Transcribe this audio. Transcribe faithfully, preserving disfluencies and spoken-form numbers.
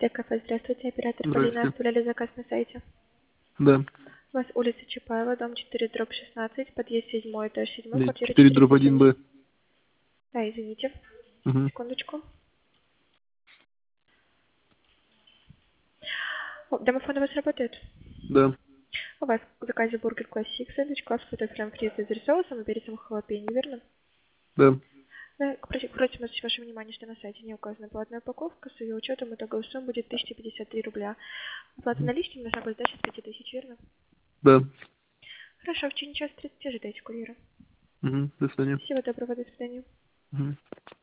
Кафе, здравствуйте. Оператор Полина, Здравствуйте. оставляли заказ на сайте. Да. У вас улица Чапаева, дом четыре, дробь шестнадцать, подъезд седьмой, этаж седьмой, Нет, квартира четыре дробь четыреста один семьдесят. Б. Да, извините. Угу. Секундочку. О, домофон у вас работает? Да. У вас в заказе бургер классик, сэндвич, класс, фрем фрит из соусом и перецом халапеньо, верно? Да. Да, просим, просим обратить ваше внимание, что на сайте не указана платная упаковка, с ее учетом итоговая сумма будет тысяча пятьдесят три рубля. Оплата наличными нужна будет дальше с пяти тысяч, верно? Да. Хорошо, в течение часа тридцать ожидайте курьера. Угу. До свидания. Всего доброго, до свидания. Угу.